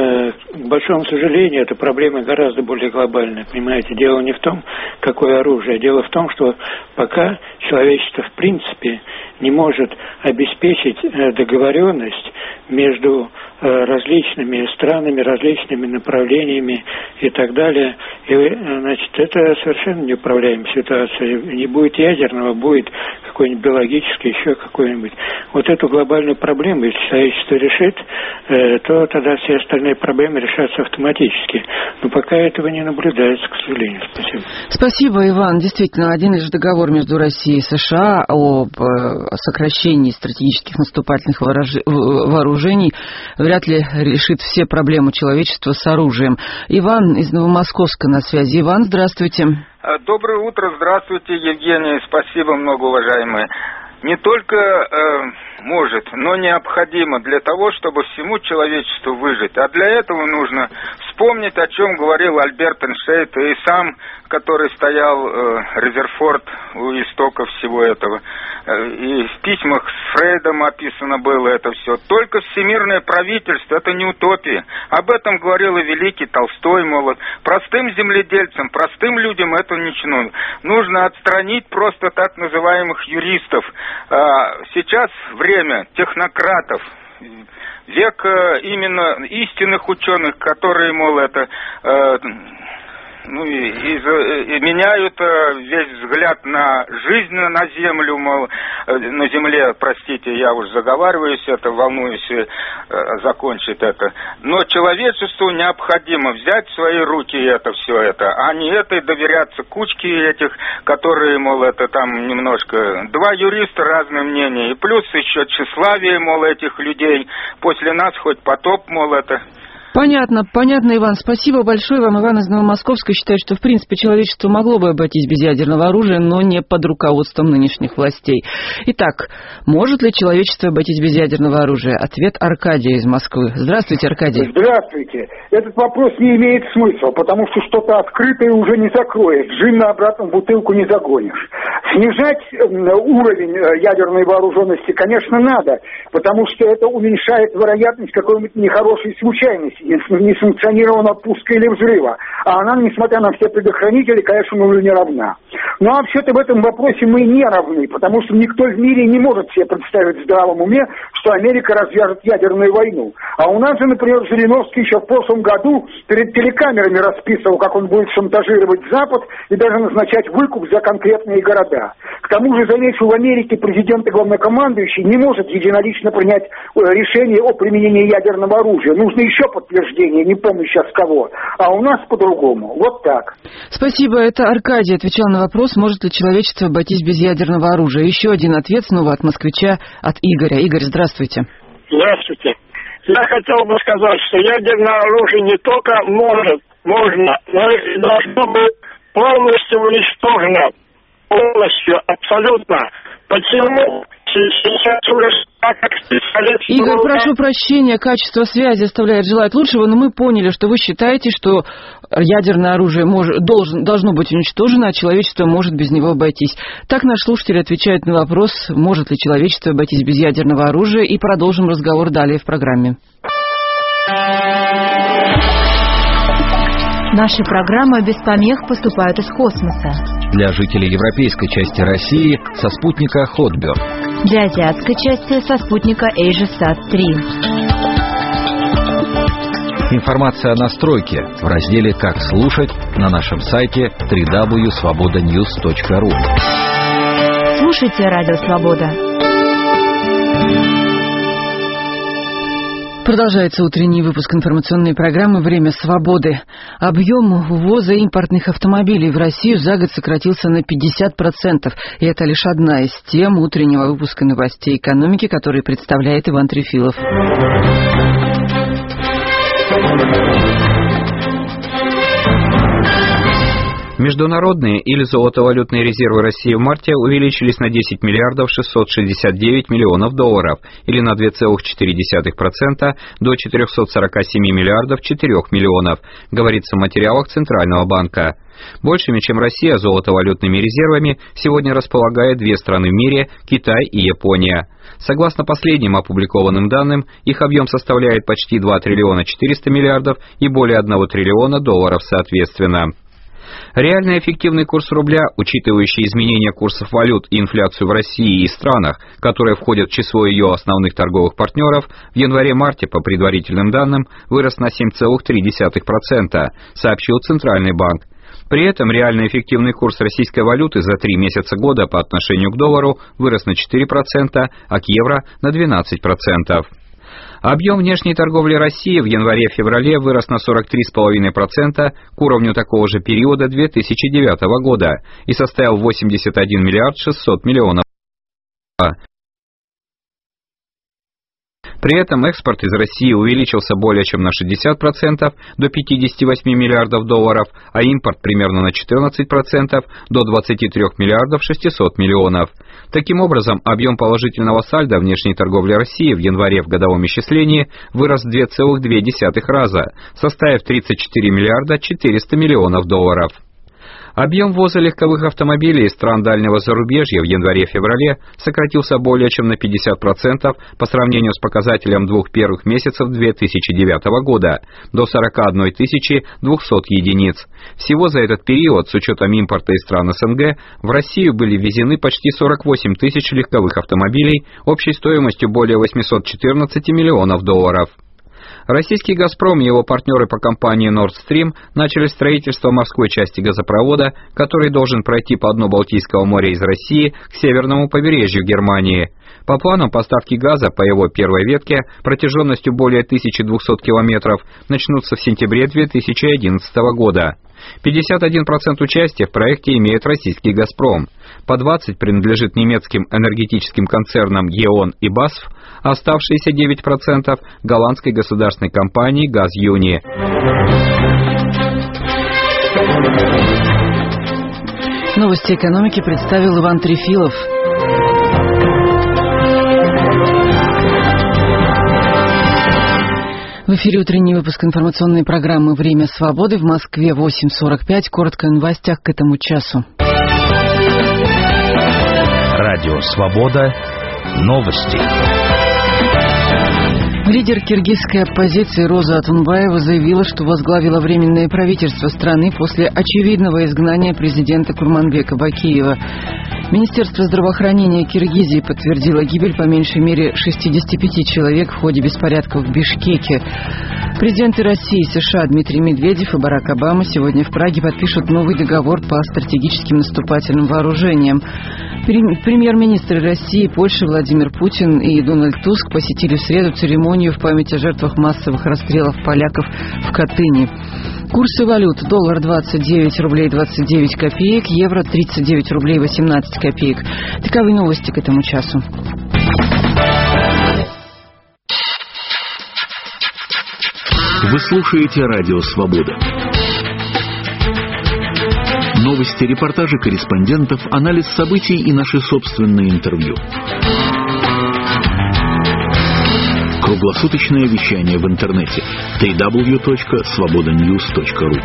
К большому сожалению, эта проблема гораздо более глобальная. Понимаете, дело не в том, какое оружие. Дело в том, что пока человечество в принципе не может обеспечить договоренность между различными странами, различными направлениями и так далее. И, значит, это совершенно неуправляемая ситуация. Не будет ядерного, будет какой-нибудь биологический, еще какой-нибудь. Вот эту глобальную проблему, если человечество решит, то тогда все остальные проблемы решатся автоматически. Но пока этого не наблюдается, к сожалению. Спасибо.
Спасибо, Иван. Действительно, один лишь договор между Россией и США об сокращении стратегических наступательных вооружений вряд ли решит все проблемы человечества с оружием. Иван из Новомосковска на связи. Иван, здравствуйте.
Доброе утро, здравствуйте, Евгений. Спасибо, многоуважаемые. Не только э, может, но необходимо для того, чтобы всему человечеству выжить. А для этого нужно вспомнить, о чем говорил Альберт Эйнштейн и сам, который стоял э, Резерфорд у истоков всего этого. Э, и в письмах с Фрейдом описано было это все. Только всемирное правительство – это не утопия. Об этом говорил и великий Толстой, мол, простым земледельцам, простым людям это ничего. Нужно отстранить просто так называемых юристов. Сейчас время технократов, век именно истинных ученых, которые, мол, это э, ну, и, и, и меняют весь взгляд на жизнь на землю, мол, на земле, простите, я уж заговариваюсь, это волнуюсь э, закончить это. Но человечеству необходимо взять в свои руки это все это, а не это и доверяться кучке этих, которые, мол, это там немножко два юриста, разные мнения, и плюс еще тщеславие, мол, этих людей, после нас хоть потоп, мол, это...
Понятно, понятно, Иван. Спасибо большое вам. Иван из Новомосковска считает, что, в принципе, человечество могло бы обойтись без ядерного оружия, но не под руководством нынешних властей. Итак, может ли человечество обойтись без ядерного оружия? Ответ Аркадия из Москвы. Здравствуйте, Аркадий.
Здравствуйте. Этот вопрос не имеет смысла, потому что что-то открытое уже не закроешь. Джин на обратно в бутылку не загонишь. Снижать уровень ядерной вооруженности, конечно, надо, потому что это уменьшает вероятность какой-нибудь нехорошей случайности. несанкционированного пуска или взрыва. А она, несмотря на все предохранители, конечно, нулю не равна. Ну а вообще-то в этом вопросе мы не равны, потому что никто в мире не может себе представить в здравом уме, что Америка развяжет ядерную войну. А у нас же, например, Жириновский еще в прошлом году перед телекамерами расписывал, как он будет шантажировать Запад и даже назначать выкуп за конкретные города. К тому же, замечу, в Америке президент и главнокомандующий не может единолично принять решение о применении ядерного оружия. Нужно еще подтверждение, не помню сейчас кого. А у нас по-другому. Вот так.
Спасибо. Это Аркадий отвечал на вопрос, может ли человечество обойтись без ядерного оружия. Еще один ответ снова от москвича, от Игоря. Игорь, здравствуйте.
Здравствуйте. Я хотел бы сказать, что ядерное оружие не только может, можно, но и должно быть полностью уничтожено. Полностью, абсолютно. Почему сейчас уже так, как специалист...
Игорь, прошу прощения, качество связи оставляет желать лучшего, но мы поняли, что вы считаете, что ядерное оружие может, должен, должно быть уничтожено, а человечество может без него обойтись. Так наш слушатель отвечает на вопрос, может ли человечество обойтись без ядерного оружия, и продолжим разговор далее в программе.
Наши программы без помех поступают из космоса.
Для жителей европейской части России со спутника Хотберг.
Для азиатской части со спутника AsiaSat три.
Информация о настройке в разделе «Как слушать» на нашем сайте дабл ю дабл ю дабл ю точка свобода ньюс точка ру.
Слушайте Радио Свобода.
Продолжается утренний выпуск информационной программы «Время свободы». Объем ввоза импортных автомобилей в Россию за год сократился на пятьдесят процентов. И это лишь одна из тем утреннего выпуска новостей экономики, который представляет Иван Трефилов.
Международные или золотовалютные резервы России в марте увеличились на десять миллиардов шестьсот шестьдесят девять миллионов долларов, или на два целых четыре десятых процента до четыреста сорок семь миллиардов четыре миллионов, говорится в материалах Центрального банка. Большими, чем Россия, золотовалютными резервами сегодня располагают две страны в мире – Китай и Япония. Согласно последним опубликованным данным, их объем составляет почти два триллиона четыреста миллиардов и более одного триллиона долларов соответственно. Реальный эффективный курс рубля, учитывающий изменения курсов валют и инфляцию в России и странах, которые входят в число ее основных торговых партнеров, в январе-марте, по предварительным данным, вырос на семь целых три десятых процента, сообщил Центральный банк. При этом реальный эффективный курс российской валюты за три месяца года по отношению к доллару вырос на четыре процента, а к евро на двенадцать процентов. Объем внешней торговли России в январе-феврале вырос на сорок три целых пять десятых процента к уровню такого же периода две тысячи девятого года и составил восемьдесят один миллиард шестьсот миллионов. При этом экспорт из России увеличился более чем на шестьдесят процентов до пятьдесят восемь миллиардов долларов, а импорт примерно на четырнадцать процентов до двадцать три миллиардов шестьсот миллионов. Таким образом, объем положительного сальдо внешней торговли России в январе в годовом исчислении вырос в два целых две десятых раза, составив тридцать четыре миллиарда четыреста миллионов долларов. Объем ввоза легковых автомобилей из стран дальнего зарубежья в январе-феврале сократился более чем на пятьдесят процентов по сравнению с показателем двух первых месяцев две тысячи девятого года, до сорок одна тысяча двести единиц. Всего за этот период, с учетом импорта из стран СНГ, в Россию были ввезены почти сорок восемь тысяч легковых автомобилей общей стоимостью более восемьсот четырнадцать миллионов долларов. Российский «Газпром» и его партнеры по компании Nord Stream начали строительство морской части газопровода, который должен пройти по дну Балтийского моря из России к северному побережью Германии. По планам, поставки газа по его первой ветке протяженностью более тысячи двухсот километров начнутся в сентябре две тысячи одиннадцатого года. пятьдесят один процент участия в проекте имеет российский «Газпром». По двадцать процентов принадлежит немецким энергетическим концернам «Е.Он» и «Басф», а оставшиеся девять процентов – голландской государственной компании «Газюни».
Новости экономики представил Иван Трефилов. В эфире утренний выпуск информационной программы «Время свободы». В Москве восемь сорок пять. Коротко о новостях к этому часу.
Радио «Свобода». Новости.
Лидер киргизской оппозиции Роза Атунбаева заявила, что возглавила временное правительство страны после очевидного изгнания президента Курманбека Бакиева. Министерство здравоохранения Киргизии подтвердило гибель по меньшей мере шестидесяти пяти человек в ходе беспорядков в Бишкеке. Президенты России и США Дмитрий Медведев и Барак Обама сегодня в Праге подпишут новый договор по стратегическим наступательным вооружениям. Премьер-министры России и Польши Владимир Путин и Дональд Туск посетили в среду церемонию в память о жертвах массовых расстрелов поляков в Катыни. Курсы валют: доллар двадцать девять рублей двадцать девять копеек, евро тридцать девять рублей восемнадцать копеек. Таковы новости к этому часу.
Вы слушаете Радио Свобода. Новости, репортажи корреспондентов, анализ событий и наши собственные интервью. Круглосуточное вещание в интернете дабл ю дабл ю дабл ю точка свобода ньюс точка ру.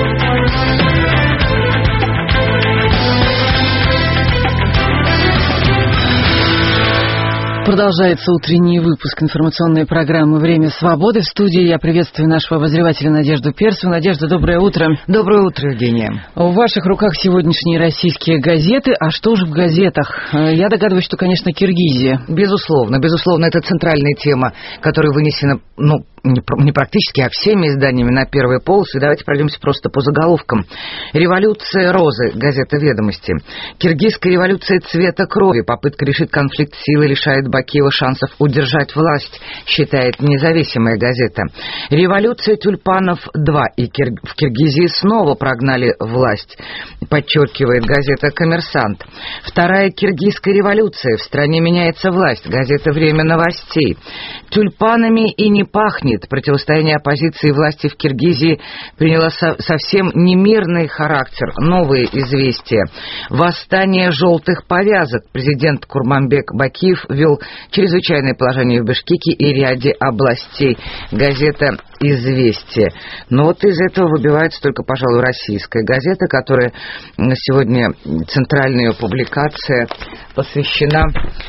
Продолжается утренний выпуск информационной программы «Время свободы». В студии я приветствую нашего обозревателя Надежду Персу. Надежда, доброе утро.
Доброе утро, Евгения.
В ваших руках сегодняшние российские газеты. А что же в газетах? Я догадываюсь, что, конечно, Киргизия.
Безусловно, безусловно, это центральная тема, которая вынесена, ну, не практически, а всеми изданиями на первые полосы. Давайте пройдемся просто по заголовкам. «Революция Розы», газета «Ведомости». «Киргизская революция цвета крови. Попытка решить конфликт силы лишает Бакиева шансов удержать власть», считает независимая газета. «Революция тюльпанов-два. И Кир... в Киргизии снова прогнали власть», подчеркивает газета «Коммерсант». «Вторая киргизская революция. В стране меняется власть», газета «Время новостей». «Тюльпанами и не пахнет. Противостояние оппозиции и власти в Киргизии приняло со- совсем немирный характер. Новые известия. Восстание желтых повязок. Президент Курманбек Бакиев ввел чрезвычайное положение в Бишкеке и ряде областей». Газета «Известия». Но вот из этого выбивается только, пожалуй, российская газета, которая сегодня, центральная ее публикация посвящена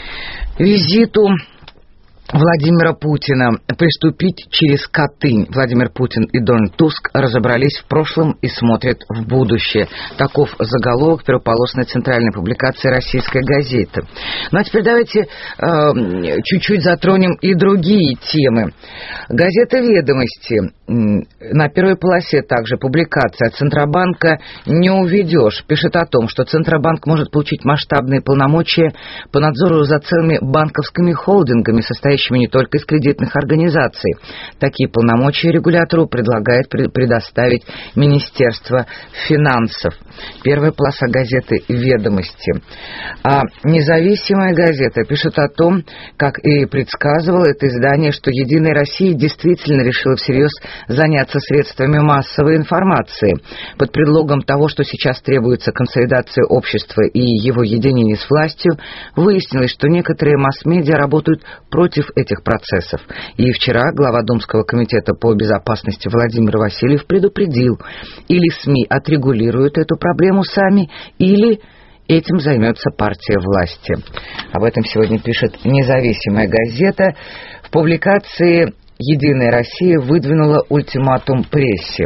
визиту Владимира Путина. «Приступить через Катынь». Владимир Путин и Дональд Туск разобрались в прошлом и смотрят в будущее. Таков заголовок первополосной центральной публикации российской газеты. Ну а теперь давайте э, чуть-чуть затронем и другие темы. Газета «Ведомости». На первой полосе также публикация: «Центробанка не уведешь». Пишет о том, что Центробанк может получить масштабные полномочия по надзору за целыми банковскими холдингами, состоящими не только из кредитных организаций. Такие полномочия регулятору предлагает предоставить Министерство финансов. Первая полоса газеты «Ведомости». А независимая газета пишет о том, как и предсказывало это издание, что «Единая Россия» действительно решила всерьез заняться средствами массовой информации. Под предлогом того, что сейчас требуется консолидация общества и его единение с властью, выяснилось, что некоторые масс-медиа работают против этих процессов. И вчера глава Думского комитета по безопасности Владимир Васильев предупредил: или СМИ отрегулируют эту проблему сами, или этим займется партия власти. Об этом сегодня пишет независимая газета. В публикации «Единая Россия» выдвинула ультиматум прессе.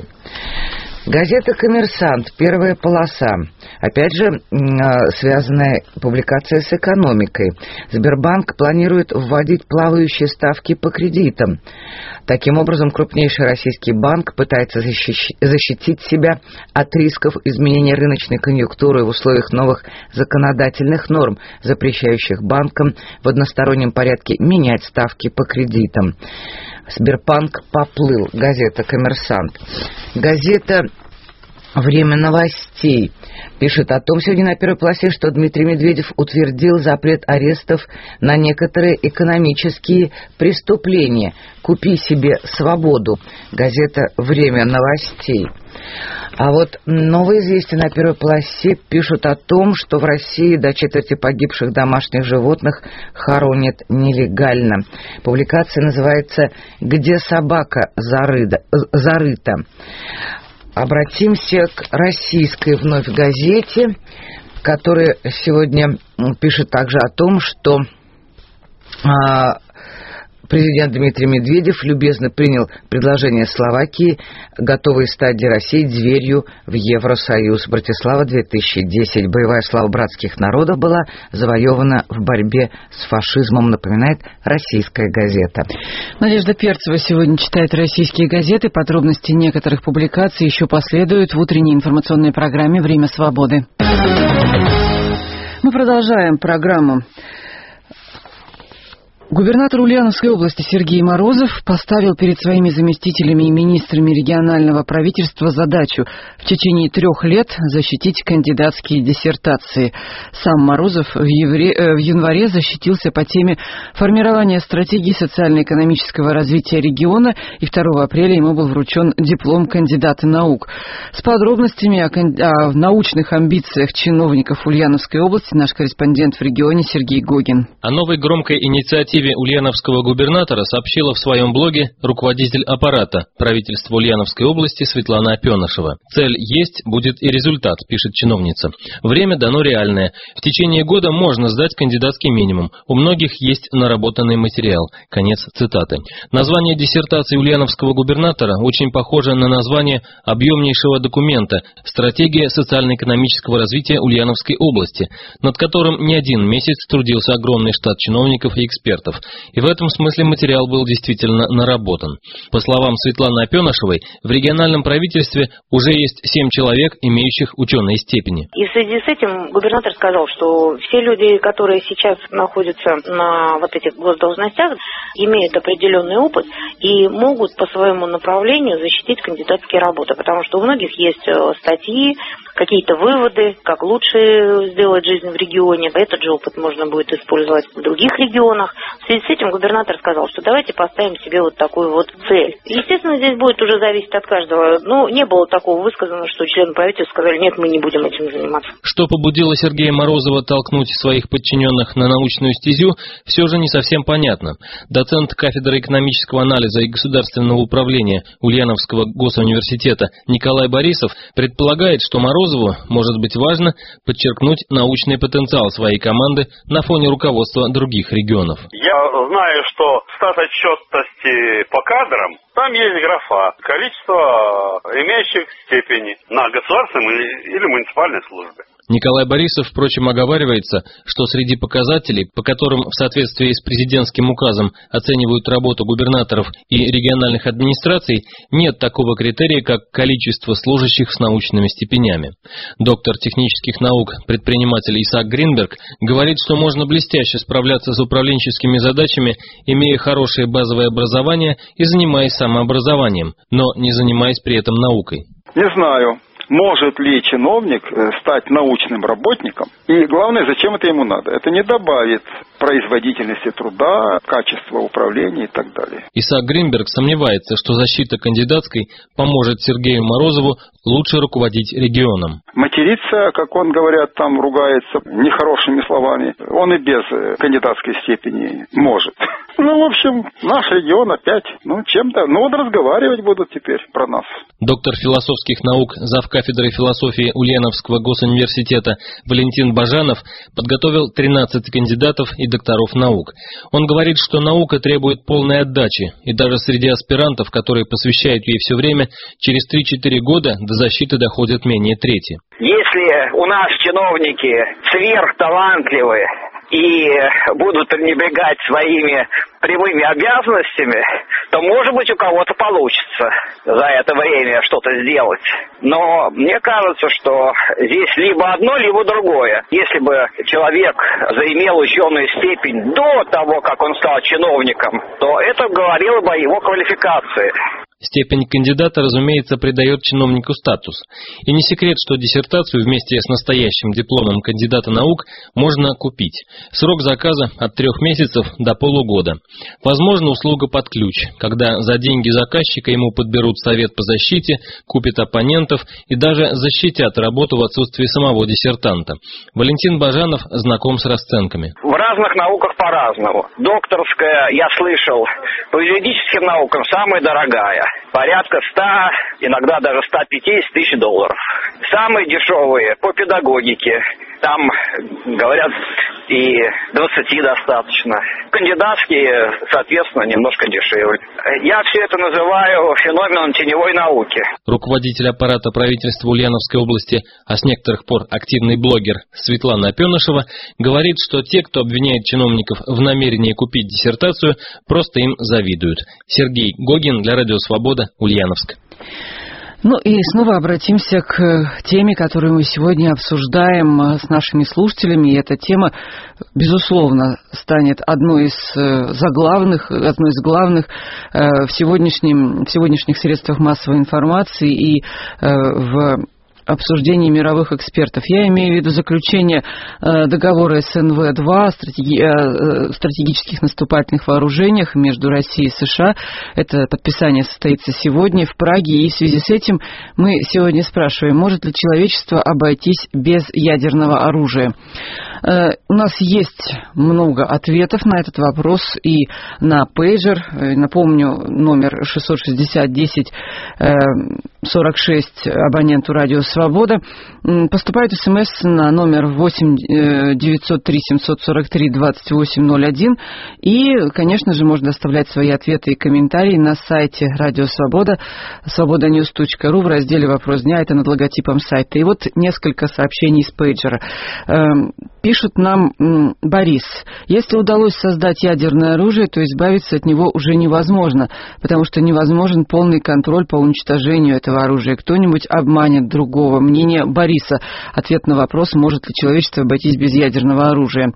Газета «Коммерсант», первая полоса. Опять же, связанная публикация с экономикой. Сбербанк планирует вводить плавающие ставки по кредитам. Таким образом, крупнейший российский банк пытается защитить себя от рисков изменения рыночной конъюнктуры в условиях новых законодательных норм, запрещающих банкам в одностороннем порядке менять ставки по кредитам. Сбербанк поплыл. Газета «Коммерсант». Газета «Время новостей» пишет о том сегодня на первой полосе, что Дмитрий Медведев утвердил запрет арестов на некоторые экономические преступления. «Купи себе свободу». Газета «Время новостей». А вот новые известия на первой полосе пишут о том, что в России до четверти погибших домашних животных хоронят нелегально. Публикация называется «Где собака зарыта?». зарыта. Обратимся к российской вновь газете, которая сегодня пишет также о том, что а,
Президент Дмитрий Медведев любезно принял предложение Словакии, готовой стать для России дверью в Евросоюз. Братислава две тысячи десять. Боевая слава братских народов была завоевана в борьбе с фашизмом, напоминает «Российская газета».
Надежда Перцева сегодня читает российские газеты. Подробности некоторых публикаций еще последуют в утренней информационной программе «Время свободы». Мы продолжаем программу. Губернатор Ульяновской области Сергей Морозов поставил перед своими заместителями и министрами регионального правительства задачу в течение трех лет защитить кандидатские диссертации. Сам Морозов в, евре... в январе защитился по теме формирования стратегии социально-экономического развития региона, и второго апреля ему был вручен диплом кандидата наук. С подробностями о, кон... о научных амбициях чиновников Ульяновской области наш корреспондент в регионе Сергей Гогин.
О новой громкой инициативе ульяновского губернатора сообщила в своем блоге руководитель аппарата правительства Ульяновской области Светлана Опенышева. Цель есть, будет и результат, пишет чиновница. Время дано реальное. В течение года можно сдать кандидатский минимум. У многих есть наработанный материал. Конец цитаты. Название диссертации ульяновского губернатора очень похоже на название объемнейшего документа «Стратегия социально-экономического развития Ульяновской области», над которым не один месяц трудился огромный штат чиновников и экспертов. И в этом смысле материал был действительно наработан. По словам Светланы Опенышевой, в региональном правительстве уже есть семь человек, имеющих ученые степени.
И в связи с этим губернатор сказал, что все люди, которые сейчас находятся на вот этих госдолжностях, имеют определенный опыт и могут по своему направлению защитить кандидатские работы, потому что у многих есть статьи, какие-то выводы, как лучше сделать жизнь в регионе. Этот же опыт можно будет использовать в других регионах. В связи с этим губернатор сказал, что давайте поставим себе вот такую вот цель. Естественно, здесь будет уже зависеть от каждого. Ну, не было такого высказано, что члены правительства сказали, нет, мы не будем этим заниматься.
Что побудило Сергея Морозова толкнуть своих подчиненных на научную стезю, все же не совсем понятно. Доцент кафедры экономического анализа и государственного управления Ульяновского госуниверситета Николай Борисов предполагает, что Морозову может быть важно подчеркнуть научный потенциал своей команды на фоне руководства других регионов.
Я знаю, что стат отчетности по кадрам, там есть графа количество имеющих степени на государственной или муниципальной службе.
Николай Борисов, впрочем, оговаривается, что среди показателей, по которым в соответствии с президентским указом оценивают работу губернаторов и региональных администраций, нет такого критерия, как количество служащих с научными степенями. Доктор технических наук, предприниматель Исаак Гринберг говорит, что можно блестяще справляться с управленческими задачами, имея хорошее базовое образование и занимаясь самообразованием, но не занимаясь при этом наукой.
Не знаю. Может ли чиновник стать научным работником? И главное, зачем это ему надо? Это не добавит производительности труда, качества управления и так далее.
Исаак Гринберг сомневается, что защита кандидатской поможет Сергею Морозову лучше руководить регионом.
Материться, как он, говорят, там ругается нехорошими словами, он и без кандидатской степени может. Ну, в общем, наш регион опять, ну, чем-то, ну, вот разговаривать будут теперь про нас.
Доктор философских наук, завкафедрой философии Ульяновского госуниверситета Валентин Бажанов подготовил тринадцать кандидатов и докторов наук. Он говорит, что наука требует полной отдачи, и даже среди аспирантов, которые посвящают ей все время, через три-четыре года до защиты доходят менее трети.
Если у нас чиновники сверхталантливые и будут пренебрегать своими прямыми обязанностями, то, может быть, у кого-то получится за это время что-то сделать. Но мне кажется, что здесь либо одно, либо другое. Если бы человек заимел ученую степень до того, как он стал чиновником, то это говорило бы о его квалификации.
Степень кандидата, разумеется, придает чиновнику статус. И не секрет, что диссертацию вместе с настоящим дипломом кандидата наук можно купить. Срок заказа от трех месяцев до полугода. Возможно, услуга под ключ, когда за деньги заказчика ему подберут совет по защите, купят оппонентов и даже защитят работу в отсутствии самого диссертанта. Валентин Бажанов знаком с расценками.
В разных науках по-разному. Докторская, я слышал, по юридическим наукам самая дорогая. Порядка ста, иногда даже ста пятидесяти тысяч долларов. Самые дешевые по педагогике. Там, говорят, и двадцати достаточно. Кандидатские, соответственно, немножко дешевле. Я все это называю феноменом теневой науки.
Руководитель аппарата правительства Ульяновской области, а с некоторых пор активный блогер Светлана Опенышева, говорит, что те, кто обвиняет чиновников в намерении купить диссертацию, просто им завидуют. Сергей Гогин для Радио Свобода, Ульяновск.
Ну и снова обратимся к теме, которую мы сегодня обсуждаем с нашими слушателями. И эта тема, безусловно, станет одной из заглавных, одной из главных в, сегодняшнем, в сегодняшних средствах массовой информации и в обсуждении мировых экспертов. Я имею в виду заключение э, договора эс эн вэ два о стратеги... э, стратегических наступательных вооружениях между Россией и США. Это подписание состоится сегодня в Праге, и в связи с этим мы сегодня спрашиваем, может ли человечество обойтись без ядерного оружия. Э, у нас есть много ответов на этот вопрос и на пейджер. Напомню, номер шестьсот шестьдесят десять сорок шесть абоненту радио «Свобода». Поступает смс на номер восемь девятьсот три семьсот сорок три двадцать восемь ноль один. И, конечно же, можно оставлять свои ответы и комментарии на сайте Радио Свобода, свобода ньюс точка ру в разделе «Вопрос дня». Это над логотипом сайта. И вот несколько сообщений с пейджера. Пишут нам Борис. Если удалось создать ядерное оружие, то избавиться от него уже невозможно, потому что невозможен полный контроль по уничтожению этого оружия. Кто-нибудь обманет другого. Мнение Бориса. Ответ на вопрос, может ли человечество обойтись без ядерного оружия.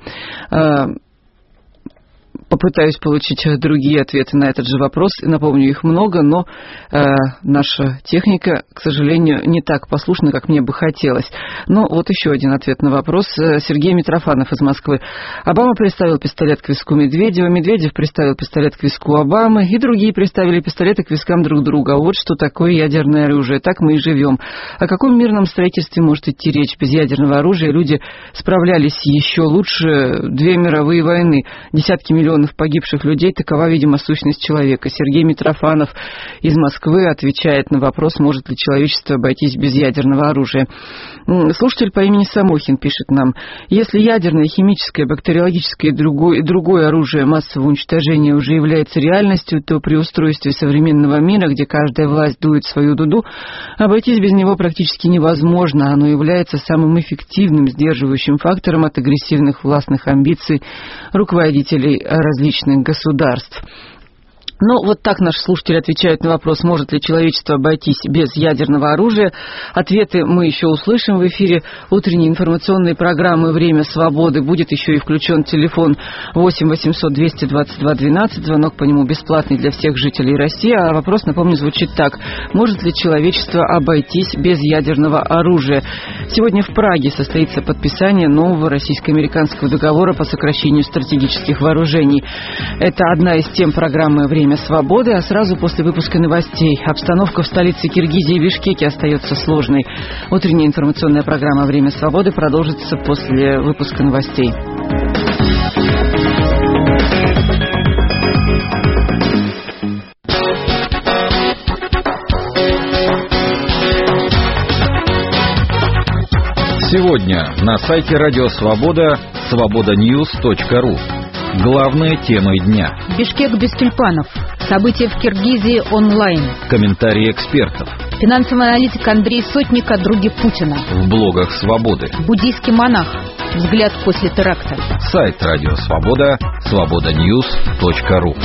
Попытаюсь получить другие ответы на этот же вопрос. Напомню, их много, но э, наша техника, к сожалению, не так послушна, как мне бы хотелось. Но вот еще один ответ на вопрос. Сергей Митрофанов из Москвы. Обама приставил пистолет к виску Медведева, Медведев приставил пистолет к виску Обамы, и другие приставили пистолеты к вискам друг друга. Вот что такое ядерное оружие. Так мы и живем. О каком мирном строительстве может идти речь? Без ядерного оружия люди справлялись еще лучше. Две мировые войны, десятки миллионов погибших людей, такова, видимо, сущность человека. Сергей Митрофанов из Москвы отвечает на вопрос, может ли человечество обойтись без ядерного оружия. Слушатель по имени Самохин пишет нам, если ядерное, химическое, бактериологическое и другое, и другое оружие массового уничтожения уже является реальностью, то при устройстве современного мира, где каждая власть дует свою дуду, обойтись без него практически невозможно. Оно является самым эффективным сдерживающим фактором от агрессивных властных амбиций руководителей различных государств. Ну, вот так наши слушатели отвечают на вопрос, может ли человечество обойтись без ядерного оружия. Ответы мы еще услышим в эфире утренней информационной программы «Время свободы». Будет еще и включен телефон восемь восемьсот двести двадцать два двенадцать. Звонок по нему бесплатный для всех жителей России. А вопрос, напомню, звучит так. Может ли человечество обойтись без ядерного оружия? Сегодня в Праге состоится подписание нового российско-американского договора по сокращению стратегических вооружений. Это одна из тем программы «Время свободы», а сразу после выпуска новостей. Обстановка в столице Киргизии Бишкеке остается сложной. Утренняя информационная программа «Время свободы» продолжится после выпуска новостей.
Сегодня на сайте Радио Свобода свобода ньюс точка ру. Главные темы дня.
Бишкек без тюльпанов. События в Киргизии онлайн.
Комментарии экспертов.
Финансовый аналитик Андрей Сотник о друге Путина.
В блогах Свободы.
Буддийский монах. Взгляд после теракта.
Сайт Радио Свобода свобода ньюс точка ру.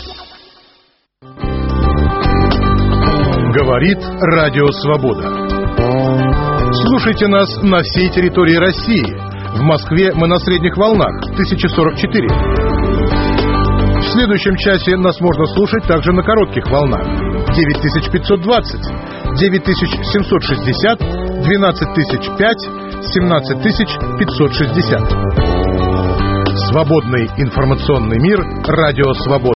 Говорит Радио Свобода. Слушайте нас на всей территории России. В Москве мы на средних волнах тысяча сорок четыре. В следующем часе нас можно слушать также на коротких волнах девять тысяч пятьсот двадцать, девять тысяч семьсот шестьдесят, двенадцать тысяч пять, семнадцать тысяч пятьсот шестьдесят. Свободный информационный мир. Радио Свобода.